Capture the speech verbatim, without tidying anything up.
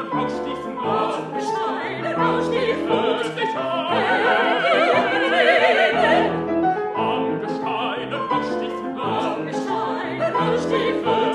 rauscht die Flut. Am Gesteine rauscht die Flut. Am Gesteine rauscht die Flut. Am Gesteine rauscht die Flut.